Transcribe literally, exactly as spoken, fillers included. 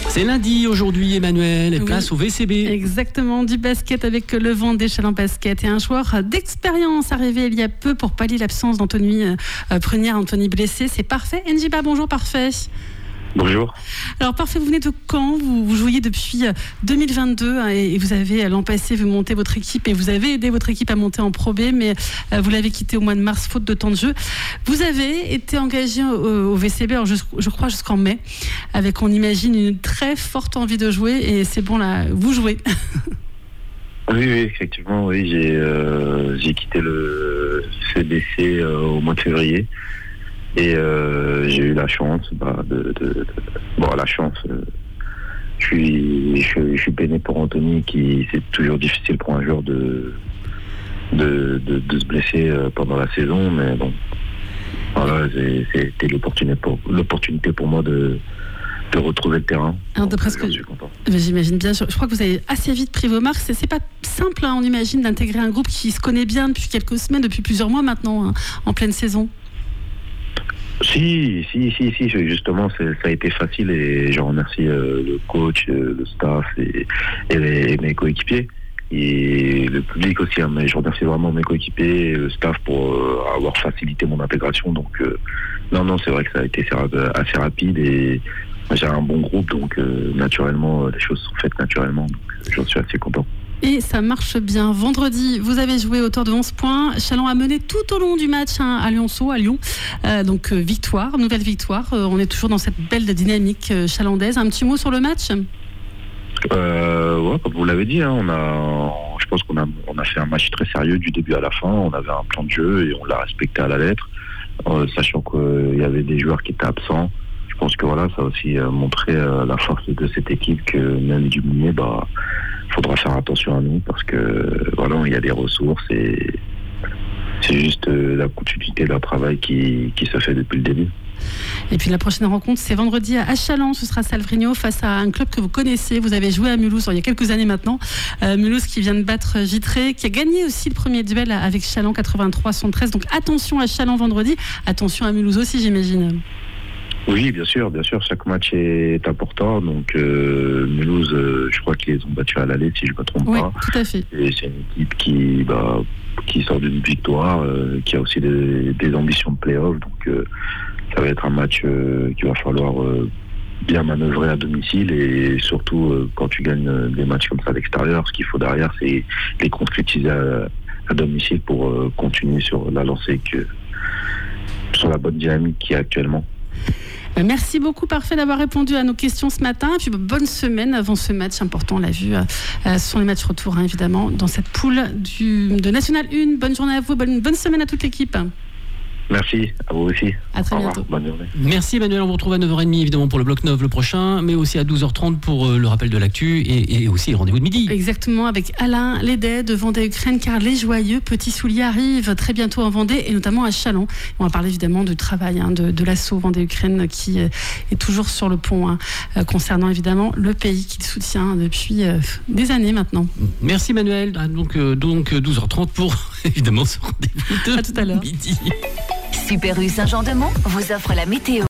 C'est lundi aujourd'hui, Emmanuel, et oui. Place au V C B. Exactement, du basket avec le Vendée Chalon Basket et un joueur d'expérience arrivé il y a peu pour pallier l'absence d'Anthony euh, Prunière, Anthony blessé. C'est Parfait. Njiba, bonjour Parfait. Bonjour. Alors Parfait, vous venez de Caen, vous, vous jouiez depuis deux mille vingt-deux hein, et vous avez l'an passé vous montez votre équipe et vous avez aidé votre équipe à monter en Pro B, mais euh, vous l'avez quitté au mois de mars faute de temps de jeu. Vous avez été engagé au, au V C B, alors je, je crois jusqu'en mai, avec on imagine une très forte envie de jouer et c'est bon là, vous jouez. Oui, oui, effectivement, oui, j'ai, euh, j'ai quitté le C B C euh, au mois de février. Et euh, j'ai eu la chance, bah, de, de, de bon, la chance. Euh, je suis, je suis, je suis peiné pour Anthony, qui c'est toujours difficile pour un joueur de, de, de, de se blesser pendant la saison, mais bon, voilà, c'est, c'était l'opportunité pour, l'opportunité pour moi de, de retrouver le terrain. Alors, d'après ce que j'imagine bien, je crois que vous avez assez vite pris vos marques. C'est, c'est pas simple, hein, on imagine, d'intégrer un groupe qui se connaît bien depuis quelques semaines, depuis plusieurs mois maintenant, hein, en pleine saison. Si, si, si, si, justement, c'est, ça a été facile et je remercie euh, le coach, euh, le staff et, et, les, et mes coéquipiers et le public aussi, hein, mais je remercie vraiment mes coéquipiers et le staff pour euh, avoir facilité mon intégration. Donc, euh, non, non, c'est vrai que ça a été assez rapide et j'ai un bon groupe, donc euh, naturellement, les choses sont faites naturellement, donc j'en suis assez content. Et ça marche bien. Vendredi, vous avez joué hauteur de onze points. Chalon a mené tout au long du match hein, à Lyonceau, à Lyon. Euh, donc euh, victoire, nouvelle victoire. Euh, on est toujours dans cette belle dynamique euh, chalandaise. Un petit mot sur le match euh, ouais, comme vous l'avez dit, hein, on a, je pense qu'on a, on a fait un match très sérieux du début à la fin. On avait un plan de jeu et on l'a respecté à la lettre, euh, sachant qu'il euh, y avait des joueurs qui étaient absents. Je pense que voilà, ça a aussi euh, montré euh, la force de cette équipe, que même du milieu, bah, faudra faire attention à nous parce que voilà, il y a des ressources et c'est juste euh, la continuité d'un travail qui, qui se fait depuis le début. Et puis la prochaine rencontre, c'est vendredi à Chalon. Ce sera Salvrigno face à un club que vous connaissez. Vous avez joué à Mulhouse il y a quelques années maintenant. Euh, Mulhouse qui vient de battre Vitré, qui a gagné aussi le premier duel avec Chalon quatre-vingt-trois soixante-treize. Donc attention à Chalon vendredi, attention à Mulhouse aussi, j'imagine. Oui, bien sûr, bien sûr, chaque match est important. Donc euh, Mulhouse, euh, je crois qu'ils les ont battus à l'aller, si je ne me trompe oui, pas. Tout à fait. Et c'est une équipe qui, bah, qui sort d'une victoire, euh, qui a aussi des, des ambitions de play-off. Donc euh, ça va être un match euh, qu'il va falloir euh, bien manœuvrer à domicile et surtout euh, quand tu gagnes des matchs comme ça à l'extérieur, ce qu'il faut derrière, c'est les concrétiser à, à domicile pour euh, continuer sur la lancée, que, sur la bonne dynamique qui est actuellement. Merci beaucoup Parfait d'avoir répondu à nos questions ce matin. Et puis bonne semaine avant ce match important, on l'a vu. Euh, ce sont les matchs retour hein, évidemment dans cette poule du, de National un. Bonne journée à vous, bonne, bonne semaine à toute l'équipe. Merci, à vous aussi. À très bientôt. Bonne journée. Merci Emmanuel, on vous retrouve à neuf heures trente évidemment pour le bloc neuf le prochain, mais aussi à douze heures trente pour euh, le rappel de l'actu et, et aussi le rendez-vous de midi. Exactement, avec Alain Lédet de Vendée-Ukraine, car les joyeux petits souliers arrivent très bientôt en Vendée et notamment à Chalon. On va parler évidemment du travail hein, de, de l'assaut Vendée-Ukraine qui euh, est toujours sur le pont hein, euh, concernant évidemment le pays qu'il soutient depuis euh, des années maintenant. Merci Emmanuel, donc, euh, donc douze heures trente pour évidemment ce rendez-vous de à tout à l'heure. Midi. Super U Saint-Jean-de-Mont vous offre la météo.